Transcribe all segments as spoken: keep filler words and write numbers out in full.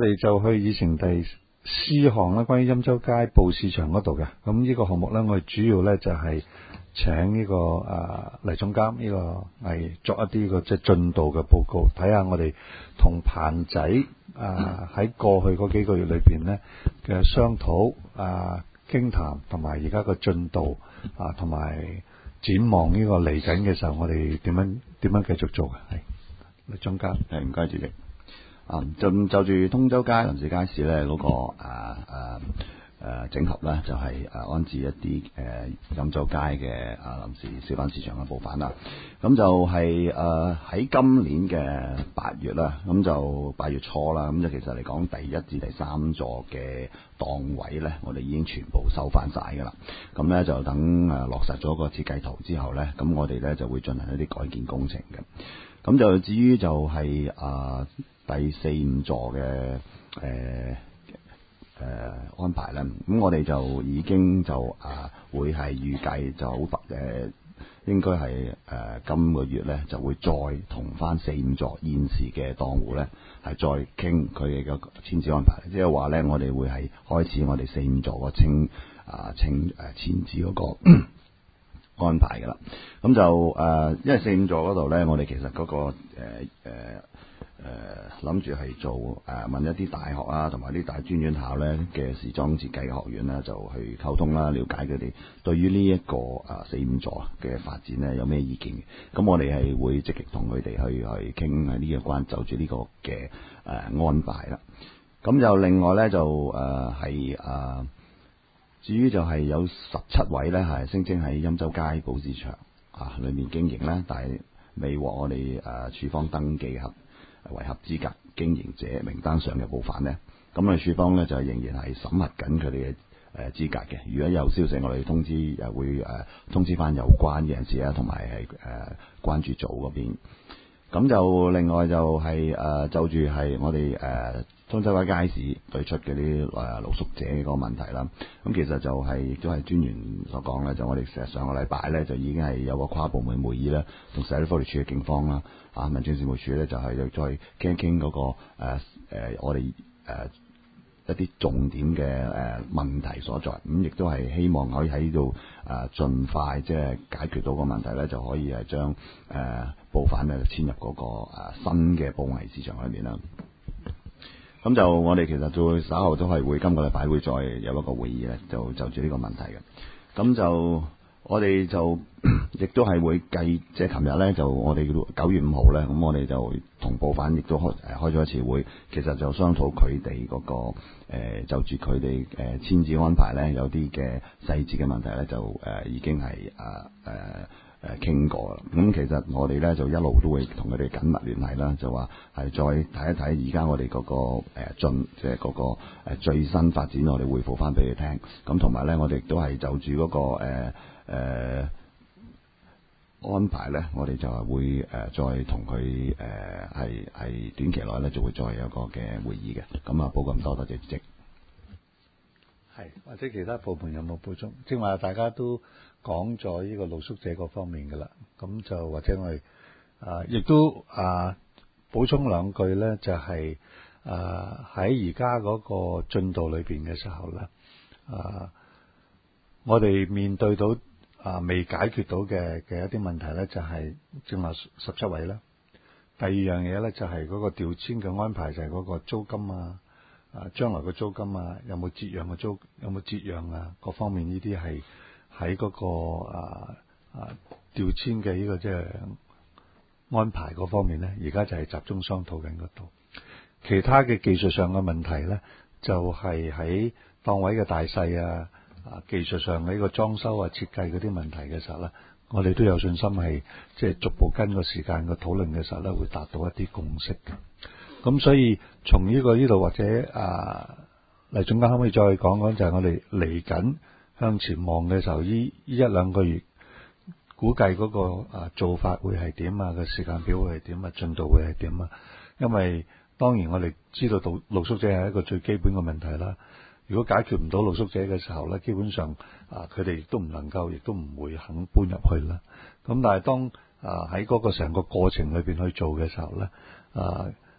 我哋就去以前第四項咧，關於欽州街布市場嗰度嘅。咁呢個項目咧，我哋主要咧就係、是、請呢、這個啊黎總監呢個係作一啲個即係進度嘅報告，睇下我哋同棚仔啊喺過去嗰幾個月裏邊咧嘅商討啊傾談，同埋而家個進度啊，同埋展望呢個嚟緊嘅時候，我哋點樣點樣繼續做嘅？係黎總監， 係唔該主席。啊，就就住通州街臨時街市咧嗰、那個啊啊誒整合咧，就係、是、誒安置一啲誒欽州街嘅啊臨時小販市場嘅部分啦。咁就係誒喺今年嘅八月啦，咁就八月初啦。咁就其實嚟講，第一至第三座嘅檔位咧，我哋已經全部收翻晒㗎啦。咁咧就等誒落實咗個設計圖之後咧，咁我哋咧就會進行一啲改建工程嘅。咁就至於就係、是、啊。第四五座嘅誒誒安排咧，咁我哋就已經就啊會係預計就好誒、呃，應該係誒、呃、今個月咧就會再同翻四五座現時嘅檔戶咧係再傾佢哋嘅遷置安排，即係話咧我哋會係開始我哋四五座個清啊清誒遷置嗰個安排㗎啦。咁就誒、呃，因為四五座嗰度咧，我哋其實嗰、那個誒誒。呃呃誒諗住係做誒、呃、問一啲大學啊，同埋啲大專院校咧嘅時裝設計學院咧，就去溝通啦，了解佢哋對於呢一個啊四五座嘅發展咧有咩意見嘅。咁我哋係會積極同佢哋去去傾喺呢個關就住呢個嘅誒、呃、安排啦。咁就另外咧就誒係誒，至於就係有十七位咧係聲稱喺欽州街布市場啊裏面經營咧，但係未獲我哋誒處方登記合為合資格經營者名單上嘅部分呢，咁我哋處方呢就仍然係審核緊佢哋嘅誒資格嘅。如果有消息，我哋通知誒會誒通知翻有關嘅人士啊，同埋係誒關注組嗰邊。咁就另外就係、是、誒、呃、就住係我哋誒通州街街市對出嘅啲誒露宿者嗰個問題啦。咁其實就係、是、亦都係專員所講咧，就我哋成日上個禮拜咧就已經係有個跨部門會議啦，同社會福利署嘅警方啦、啊民政事務處咧就係、是、再傾傾嗰個誒、呃呃、我哋誒、呃、一啲重點嘅誒、呃、問題所在。咁亦都係希望可以喺呢度誒盡快即係解決到個問題咧，就可以係將誒。呃部分咧遷入嗰、那個、呃、新嘅布藝市場裏面啦。咁就我哋其實就會稍後都係會今個禮拜會再有一個會議咧，就就住呢個問題嘅。咁就我哋就亦都係會計，即係琴日咧就我哋九月五號咧，咁我哋就同部分亦都開誒開咗一次會，其實就商討佢哋嗰個誒、呃、就住佢哋誒遷置安排咧有啲嘅細節嘅問題咧，就誒、呃、已經係誒誒。呃呃誒傾過啦，咁其實我哋咧就一路都會同佢哋緊密聯繫啦，就話係再睇一睇而家我哋嗰個誒進，即係嗰個誒最新發展，我哋回覆翻俾佢聽。咁同埋咧，我哋亦都係就住嗰個誒誒安排咧，我哋就係會誒再同佢誒係係短期內咧就會再有個嘅會議嘅。咁啊，報告咁多，多謝主席。 係或者其他部門有冇補充？正話大家都講咗呢個露宿者嗰方面嘅啦，咁就或者我哋啊，亦都啊補充兩句咧，就係啊喺而家嗰個進度裏邊嘅時候咧，啊我哋面對到啊未解決到嘅嘅一啲問題咧，就係正話十七位啦。第二樣嘢咧就係嗰個調遷嘅安排，就係嗰個租金啊。啊，將來嘅租金啊，有冇折讓嘅租，有冇折讓啊？各方面呢啲係喺嗰個啊啊調遷嘅呢個即係安排嗰方面咧，而家就係集中商討緊嗰度。其他嘅技術上嘅問題咧，就係喺檔位嘅大細啊，啊技術上嘅呢個裝修啊、設計嗰啲問題嘅時候咧，我哋都有信心係即係逐步跟個時間嘅討論嘅時候咧，會達到一啲共識嘅。咁所以從呢、這個呢度或者啊，黎總監可唔可以再講講，就係我哋嚟緊向前望嘅時候，呢呢一兩個月估計嗰個啊做法會係點啊，個時間表會係點啊，進度會係點啊？因為當然我哋知道到露宿者係一個最基本嘅問題啦。如果解決唔到露宿者嘅時候咧，基本上啊佢哋亦都唔能夠，亦都唔會肯搬入去啦。咁但係當啊喺嗰個成個過程裏邊去做嘅時候咧，啊。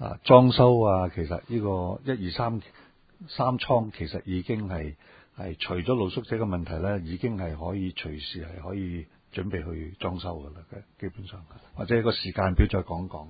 啊裝修啊，其實呢個一二三三倉其實已經係係除咗露宿者嘅問題咧，已經係可以隨時係可以準備去裝修噶啦，基本上或者個時間表再講講。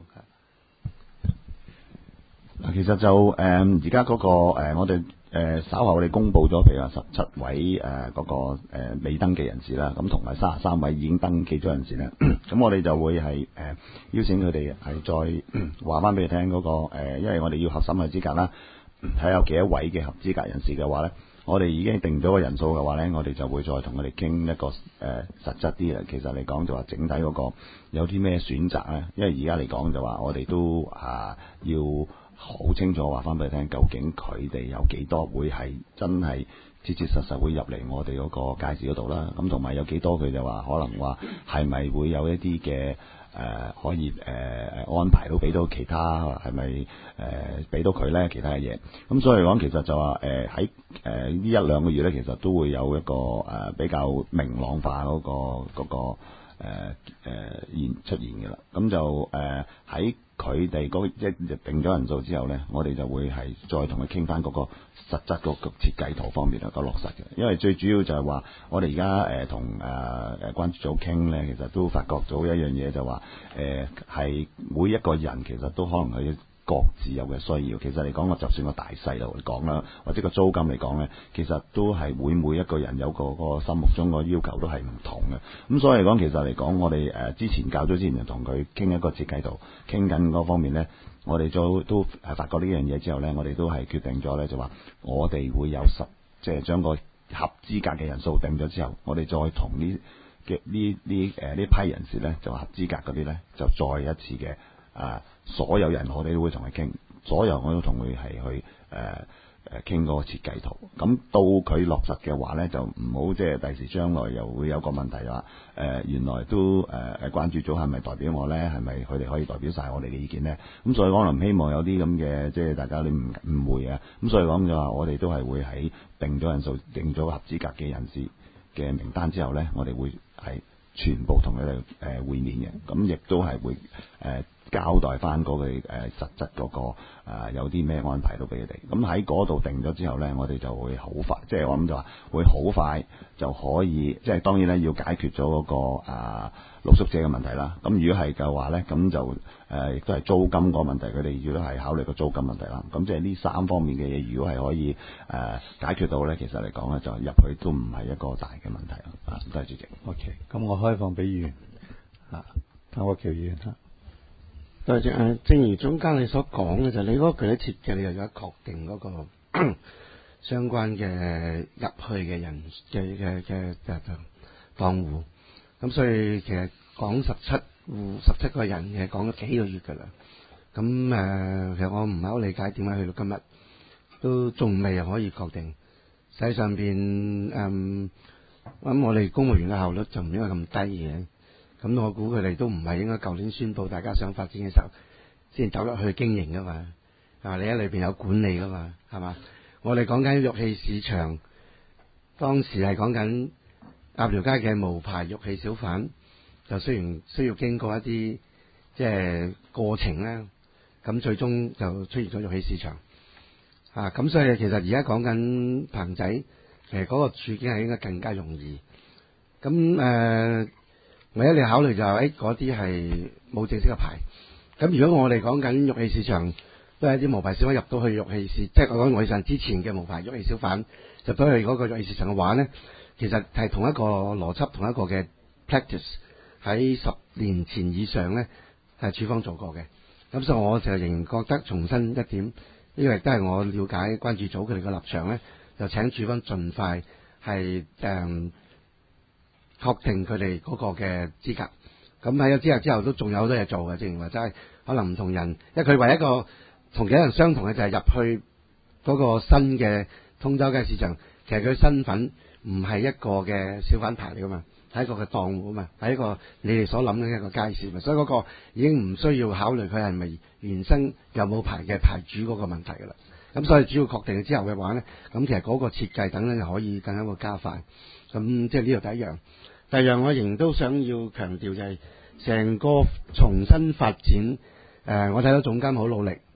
嗱，其實就誒而家嗰個誒、呃、我哋誒、呃、稍後我哋公佈咗，譬如話十七位誒嗰、呃那個誒、呃、未登記人士啦，咁同埋三十三位已經登記咗人士咧，咁我哋就會係誒、呃、邀請佢哋係再話翻俾你聽嗰個誒、呃，因為我哋要核審嘅資格啦，睇下有幾多位嘅合資格人士嘅話咧，我哋已經定咗個人數嘅話咧，我哋就會再同佢哋傾一個誒、呃、實質啲嘅。其實嚟講就話整體嗰個有啲咩選擇咧，因為而家嚟講就話我哋都啊要。好清楚話翻俾你聽，究竟佢哋有幾多會係真係切切實實會入嚟我哋嗰個街市嗰度啦？咁同埋有幾多佢就話可能話係咪會有一啲嘅誒可以誒誒、呃、安排到俾到其他係咪誒俾到佢咧其他嘅嘢？咁所以嚟講，其實就話誒喺誒呢一兩個月咧，其實都會有一個誒、呃、比較明朗化嗰、嗰個嗰、嗰個誒誒現出現嘅啦。咁就誒喺。呃佢哋嗰一定咗人數之後呢，我哋就會係再同佢傾翻嗰個實質嗰個設計圖方面能夠落實嘅。因為最主要就係話，我哋而家誒同誒誒關注組傾呢，其實都發覺到一樣嘢就話誒係每一個人其實都可能佢各自有嘅需要。其實嚟講，我就算個大細度嚟講啦，或者個租金嚟講呢，其實都係會每一個人有個個心目中個要求都係唔同嘅。咁所以嚟講，其實嚟講，我哋誒之前教咗之前就同佢傾一個設計圖，傾緊嗰方面呢，我哋都都係發覺呢樣嘢之後呢，我哋都係決定咗呢，就話我哋會有十即係將個合資格嘅人數定咗之後，我哋再同呢嘅呢呢誒呢批人士呢，就合資格嗰啲呢，就再一次嘅。啊！所有人我哋都會同佢傾，所有我都同佢係去誒誒傾嗰個設計圖。咁到佢落實嘅話咧，就唔好即係第時將來又會有個問題話誒、呃、原來都誒誒、呃、關注組係咪代表我咧？係咪佢哋可以代表晒我哋嘅意見咧？咁所以可能唔希望有啲咁嘅即係大家你唔誤會啊。咁所以講就話我哋都係會喺定咗人數、定咗合資格嘅人士嘅名單之後咧，我哋會係全部同佢哋誒會面嘅。咁亦都係會誒。呃交代翻嗰個誒實質嗰、嗰個、呃、有啲咩安排到俾佢哋，咁喺嗰度定咗之後呢，我哋就會好快，即係我諗就話會好快就可以，即係當然咧要解決咗嗰、嗰個啊露宿者嘅問題啦。咁如果係嘅話呢，咁就誒亦、呃、都係租金個問題，佢哋如果係考慮個租金問題啦。咁即係呢三方面嘅嘢，如果係可以誒、呃、解決到呢，其實嚟講呢，就入去都唔係一個大嘅問題啊。多謝主席。 OK，咁我開放俾議員啊，譚國僑議員嚇。 對住誒，正如總監你所講嘅就係你嗰個具體設計，你又有確定嗰個相關嘅入去嘅人嘅嘅嘅嘅檔戶，咁所以其實講十七戶十七個人嘅講咗幾個月㗎啦。咁誒、呃，其實我唔係好理解點解去到今日都仲未可以確定。實際上邊誒，我諗我哋公務員嘅效率就唔應該咁低嘅。咁我估佢哋都唔係應該舊年宣佈大家想發展嘅時候先走入去經營噶嘛，啊你喺裏邊有管理噶嘛，係嘛？我哋講緊玉器市場，當時係講緊鴨寮街嘅無牌玉器小販，就雖然需要經過一啲即係過程咧，咁最終就出現咗玉器市場，啊咁所以其實而家講緊棚仔，其實嗰個處境係應該更加容易，咁誒。呃唯一你考慮就係、是，誒嗰啲係冇正式嘅牌。咁如果我哋講緊玉器市場，都係一啲無牌小販入到去玉器市，即係我講玉器市場之前嘅無牌玉器小販入到去嗰個玉器市場嘅話咧，其實係同一個邏輯，同一個嘅 practice 喺十年前以上咧係處方做過嘅。咁所以我就仍然覺得重申一點，呢個亦都係我了解關注組佢哋嘅立場咧，就請處方盡快係誒。嗯確定佢哋嗰個嘅資格，咁喺咗之後之後都仲有好多嘢做嘅，正如話齋，可能唔同人，因為佢唯一一個同其他人相同嘅就係入去嗰個新嘅通州街市場，其實佢身份唔係一個嘅小販牌嚟噶嘛，係一個嘅檔戶啊嘛，係一個你哋所諗嘅一個街市嘛，所以嗰個已經唔需要考慮佢係咪原生有冇牌嘅牌主嗰個問題噶啦。咁所以主要確定之後嘅話咧，咁其實嗰個設計等等就可以更加會加快。咁即係呢度第一樣。第二樣我仍然都想要強調就係成個重新發展，誒、呃，我睇到總監好努力，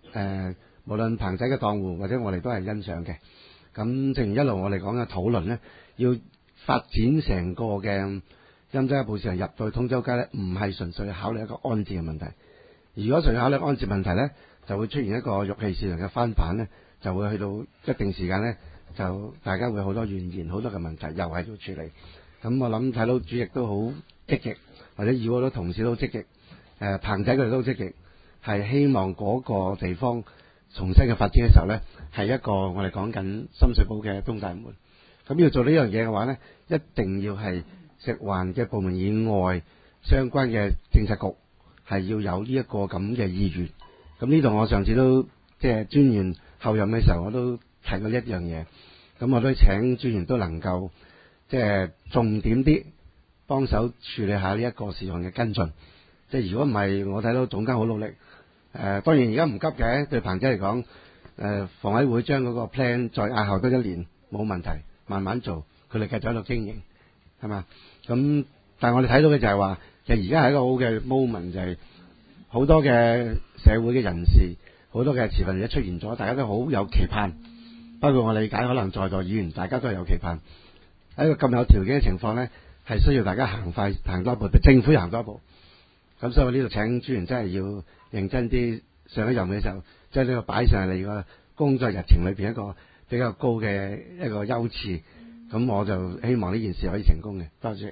誒，無論棚仔嘅檔戶或者我哋都係欣賞嘅。咁正如一路我哋講嘅討論咧，要發展成個嘅欽州一步市場入到通州街咧，唔係純粹考慮一個安置嘅問題。如果純粹考慮安置問題咧，就會出現一個玉器市場嘅翻版咧，就會去到一定時間咧，就大家會好多怨言，好多嘅問題又係要處理。咁我諗睇到主席都好積極，或者以好多同事都積極，誒棚仔佢哋都積極，係希望嗰個地方重新嘅發展嘅時候咧，係一個我哋講緊深水埗嘅東大門。咁要做呢樣嘢嘅話咧，一定要係食環嘅部門以外相關嘅政策局係要有呢一個咁嘅意願。咁呢度我上次都即係專員候任嘅時候，我都提過一樣嘢。咁我都請專員都能夠即係重點啲幫手處理下呢一個事項嘅跟進。即係如果唔係，我睇到總監好努力。誒、呃，當然而家唔急嘅，對棚仔嚟講，誒、呃、房委會將嗰個 plan 再押後多一年冇問題，慢慢做，佢哋繼續喺度經營，係嘛？咁但係我哋睇到嘅就係話，其實而家係一個好嘅 moment，就係好多嘅社會嘅人士，好多嘅持份者出現咗，大家都好有期盼。包括我理解，可能在座議員大家都係有期盼。喺一個咁有條件嘅情況咧，係需要大家行快行多一步，政府行多一步。咁所以我呢度請專員真係要認真啲，上一任嘅時候將呢個擺上嚟個工作日程裏邊一個比較高嘅一個優次。咁我就希望呢件事可以成功嘅。多謝。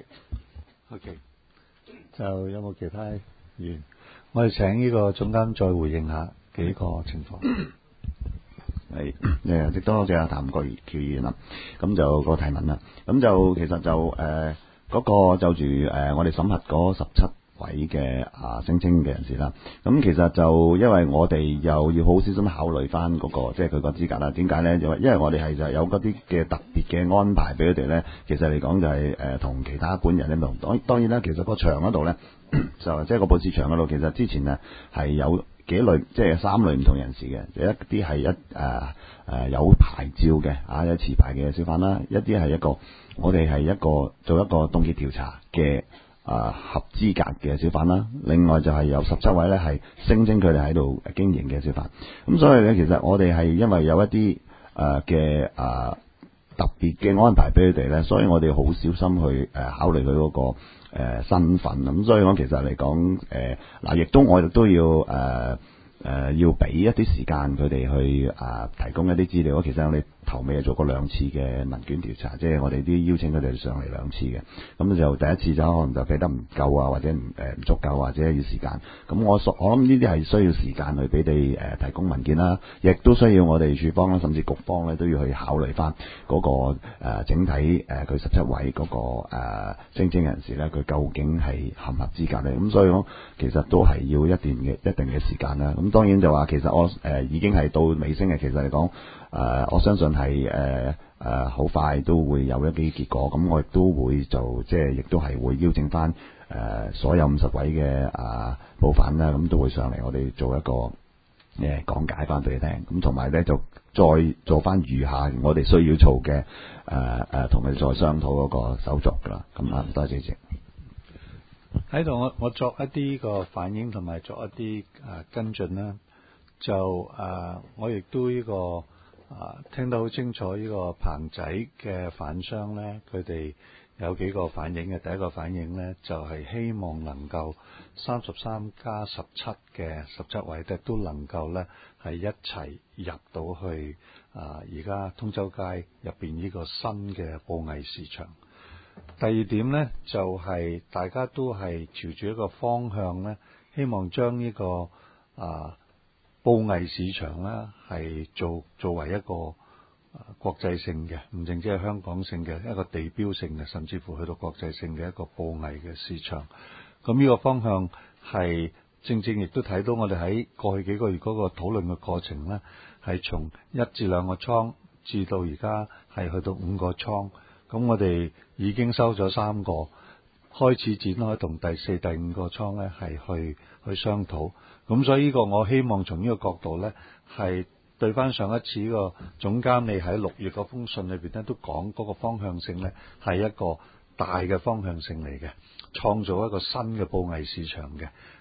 OK， 就有冇其他議員？我哋請呢個總監再回應下幾個情況。 係誒，亦都多謝阿譚國僑議員啦。咁就個提問啦。咁就其實就誒嗰、呃那個就住誒、呃、我哋審核嗰十七位嘅啊聲稱嘅人士啦。咁其實就因為我哋又要好小心考慮翻嗰個即係佢個資格啦。點解咧？因為因為我哋係就有嗰啲嘅特別嘅安排俾佢哋咧。其實嚟講就係誒同其他本人咧唔同。當當然啦，其實個場嗰度咧就即係個佈置場嗰度，其實之前呢係有幾類，即係三類唔同人士嘅。一啲係一誒誒、呃、有牌照嘅啊，有持牌嘅小販啦；一啲係一個我哋係一個做一個凍結調查嘅啊、呃、合資格嘅小販啦。另外就係有十七位咧係聲稱佢哋喺度經營嘅小販。咁所以咧，其實我哋係因為有一啲誒嘅啊特別嘅安排俾佢哋咧，所以我哋好小心去誒考慮佢嗰個誒身份。咁所以講其實嚟講誒嗱，亦都我亦都要誒。呃誒、呃、要俾一啲時間佢哋去啊、呃、提供一啲資料。其實我哋頭尾係做過兩次嘅問卷調查，即係我哋啲邀請佢哋上嚟兩次嘅。咁就第一次就可能就俾得唔夠啊，或者唔誒唔足夠，或者要時間。咁我所我諗呢啲係需要時間去俾你誒、呃、提供文件啦，亦都需要我哋處方啦，甚至局方咧都要去考慮翻嗰個、呃、整體誒佢十七位嗰、那個誒聲請人士咧，佢究竟係合唔合資格咧？咁所以講其實都係要一段嘅一定嘅時間啦。咁當然就話其實我誒、呃、已經係到尾聲嘅。其實嚟講誒，我相信係誒誒好快都會有一啲結果。咁我亦都會就即係亦都係會邀請翻誒、呃、所有五十位嘅啊部分啦，咁都會上嚟我哋做一個誒、呃、講解翻俾你聽。咁同埋咧就再做翻餘下我哋需要做嘅誒誒同佢再商討嗰個手續噶啦。咁啊，多謝主席。 喺度我我作一啲個反應同埋作一啲誒、呃、跟進啦。就誒、呃、我亦都呢、這個誒、呃、聽得好清楚，呢個棚仔嘅販商咧，佢哋有幾個反應嘅。第一個反應咧就係、是、希望能夠三十三加十七嘅十七位咧都能夠咧係一齊入到去啊而家通州街入邊呢個新嘅布藝市場。第二點咧就係、是、大家都係朝住一個方向咧，希望將呢、這個啊布藝市場咧係做作為一個啊國際性嘅，唔淨止係香港性嘅一個地標性嘅，甚至乎去到國際性嘅一個布藝嘅市場。咁呢個方向係正正亦都睇到我哋喺過去幾個月嗰個討論嘅過程咧，係從一至兩個倉至到而家係去到五個倉。咁我哋已經收咗三個，開始展開同第四、第五個倉咧係去去商討。咁所以呢個我希望從呢個角度咧，係對翻上一次呢個總監你喺六月嗰封信裏邊咧都講嗰個方向性咧係一個大嘅方向性嚟嘅，創造一個新嘅布藝市場嘅。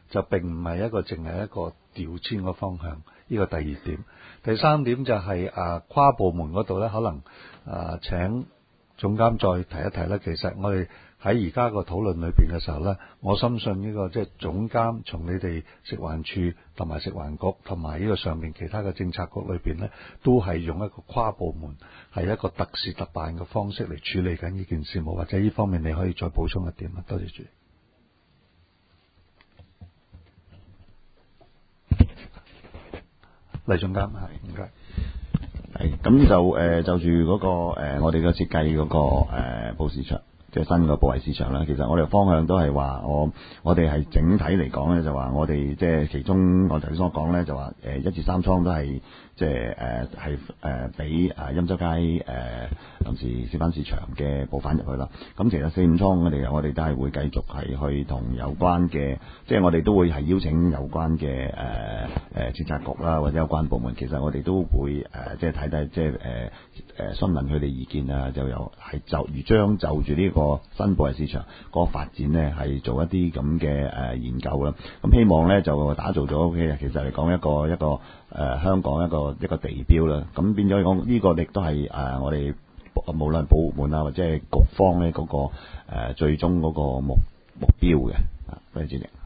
就並唔係一個淨係一個調遷嘅方向。呢個第二點。第三點就係、啊、跨部門嗰度咧，可能啊請總監再提一提咧。其實我哋喺而家個討論裏邊嘅時候咧，我深信呢、這個即係、就是、總監從你哋食環署同埋食環局同埋呢個上面其他嘅政策局裏邊咧，都係用一個跨部門係一個特事特辦嘅方式嚟處理緊呢件事務，或者呢方面你可以再補充一點啊？多謝主。黎總監係唔該。 係咁就誒、呃、就住嗰、那個、呃、我哋嘅設計嗰、那個誒布市場，即係新個部位市場啦。其實我哋方向都係話，我我哋係整體嚟講咧，就話我哋即係其中我頭先所講咧，就話誒一至三倉都係即係誒係誒俾誒欽州街誒臨時小販市場嘅部分入去啦。咁其實四五倉我哋我哋都係會繼續係去同有關嘅，即係我哋都會係邀請有關嘅誒誒政策局啦，或者有關部門，其實我哋都會誒、呃、即係睇睇即係誒誒詢問佢哋意見啊，就有係就如將就住呢個新部位市場個發展咧，係做一啲咁嘅誒研究啦。咁希望咧就打造咗嘅，其實嚟講一個一個誒、呃、香港一個一個地標啦。咁變咗嚟講，呢個亦都係誒我哋無論部門啊或者係局方咧嗰、那個誒、呃、最終嗰個目目標嘅。啊，多謝主席。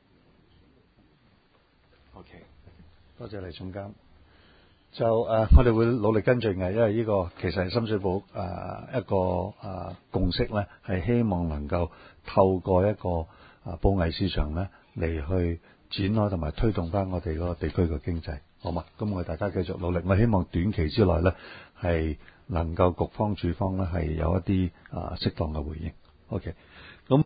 OK， 多謝黎總監。就誒、呃，我哋會努力跟進嘅，因為呢個其實係深水埗誒、呃、一個誒、呃、共識咧，係希望能夠透過一個誒布藝市場咧嚟去展開同埋推動翻我哋嗰個地區嘅經濟，好嘛？咁我哋大家繼續努力，我希望短期之內咧係能夠局方處方咧係有一啲啊適當嘅回應。OK。